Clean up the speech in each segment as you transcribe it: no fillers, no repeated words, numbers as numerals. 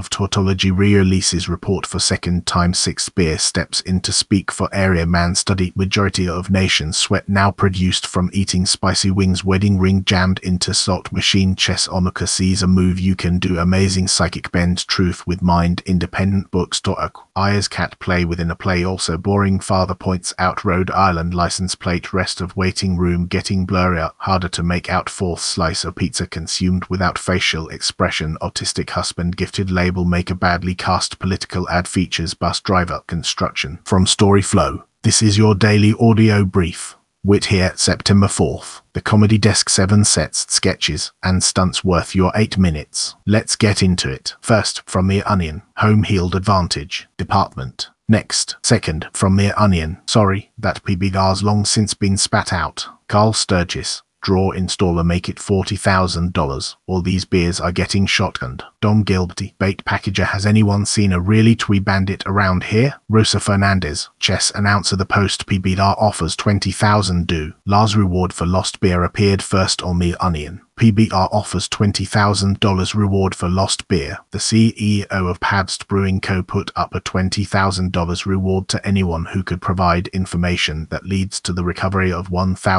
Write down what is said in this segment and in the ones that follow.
of Tautology releases report for second time. 6 beer steps in to speak for area man study. Majority of nations sweat now produced from eating spicy wings. Wedding ring jammed into salt machine. Chess Omaka sees a move you can do. Amazing psychic bend truth with mind. Independent books. Ayers cat play within a play. Also boring. Father points out Rhode Island license plate. Rest of waiting room getting blurrier. Harder to make out. Fourth slice of pizza consumed without facial expression. Autistic husband gifted label maker badly cast. Political ad features bus driver construction. From Story Flow, this is your daily audio brief. Wit here, September 4th. The Comedy Desk 7 sets, sketches, and stunts worth your 8 minutes. Let's get into it. First, from Mere Onion, Home Healed Advantage, Department. Next, second, from Mere Onion, sorry, that PBR's long since been spat out. Carl Sturgis. Draw installer make it $40,000. All these beers are getting shotgunned. Dom Gilberty, bait packager. Has anyone seen a really twee bandit around here? Rosa Fernandez, chess announcer. The post PBR offers $20,000 due. Lars reward for lost beer appeared first on Mere Onion. PBR offers $20,000 reward for lost beer. The CEO of Pabst Brewing Co. put up a $20,000 reward to anyone who could provide information that leads to the recovery of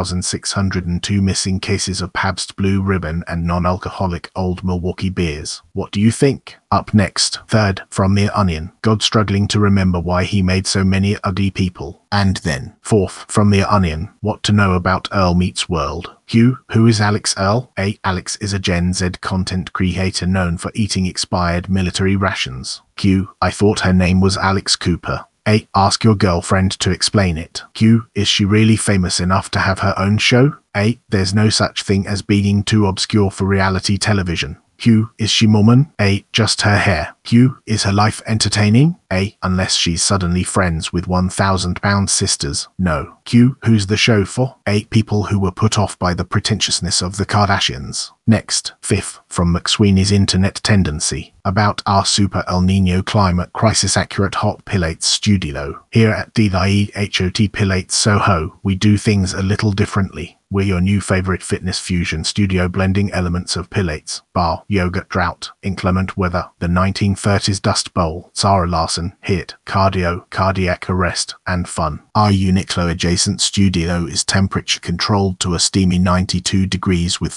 1,602 missing cases of Pabst Blue Ribbon and non-alcoholic Old Milwaukee beers. What do you think? Up next, third, from Mere Onion, God struggling to remember why he made so many ugly people. And then, fourth, from Mere Onion, what to know about Earl Meets World. Q, who is Alex Earl? A, Alex is a Gen Z content creator known for eating expired military rations. Q, I thought her name was Alex Cooper. A, ask your girlfriend to explain it. Q, is she really famous enough to have her own show? A, there's no such thing as being too obscure for reality television. Q, is she Mormon? A, just her hair. Q, is her life entertaining? A, unless she's suddenly friends with 1,000-pound sisters. No. Q, who's the show for? A, people who were put off by the pretentiousness of the Kardashians. Next, fifth, from McSweeney's Internet Tendency, about our Super El Nino climate crisis accurate hot Pilates studio. Here at DIEHOT Pilates Soho, we do things a little differently. We're your new favorite fitness fusion studio blending elements of Pilates, bar, yoga, drought, inclement weather, the 1930s Dust Bowl, Sarah Larson, HIIT, cardio, cardiac arrest, and fun. Our Uniqlo adjacent studio is temperature controlled to a steamy 92 degrees with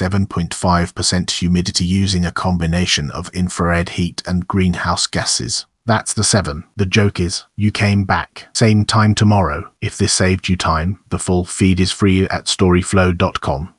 47.5% humidity using a combination of infrared heat and greenhouse gases. That's the 7. The joke is, you came back. Same time tomorrow. If this saved you time, the full feed is free at storyflow.com.